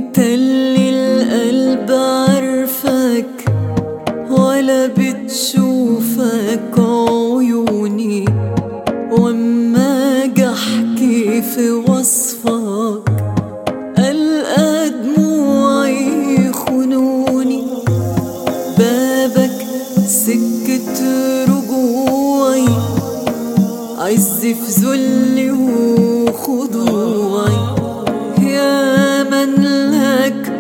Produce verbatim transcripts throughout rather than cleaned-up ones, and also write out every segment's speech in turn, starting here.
انت اللي القلب عارفك ولا بتشوفك عيوني، واما اجي احكي في وصفك القى دموعي يخونوني. بابك سكة رجوعي، عز في ذلي وخضوعي، يا من لك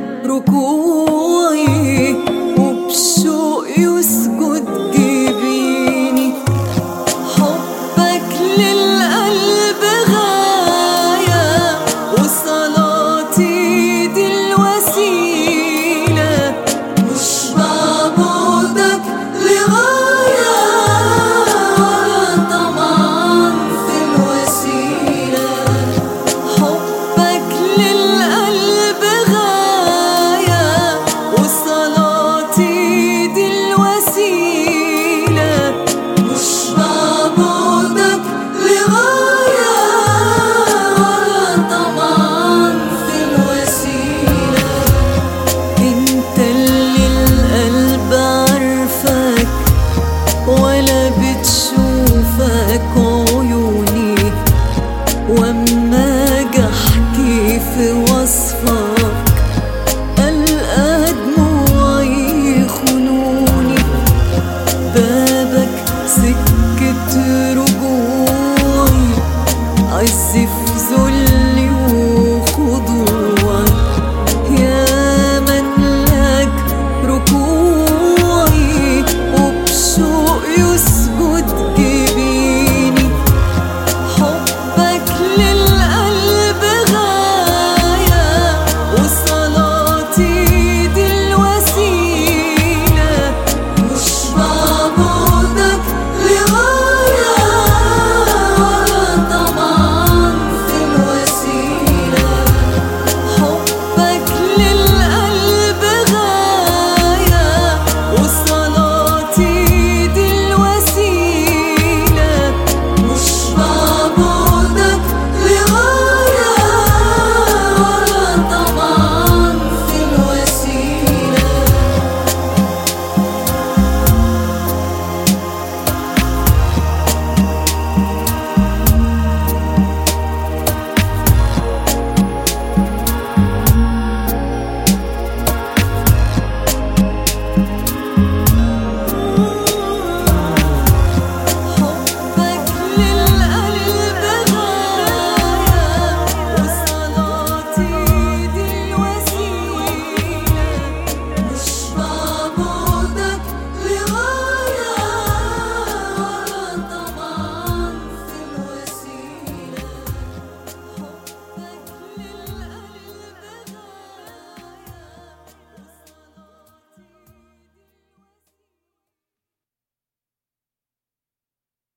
ركوعي وبشوق يسجد جبيني. حبك للقلب غاية وصلاتي دي الوسيلة، مش بعبدك لغاية ولا طمعان في الوسيلة. حبك للقلب غاية وصلاتي دي الوسيلة، مش بعبدك لغاية ولا طمعان في الوسيلة. انت اللي القلب عارفك ولا بتشوفك عيوني، واما اجي احكي في وصفك القى دموعي يخونوني. بابك سكة رجوعي، عز في ذل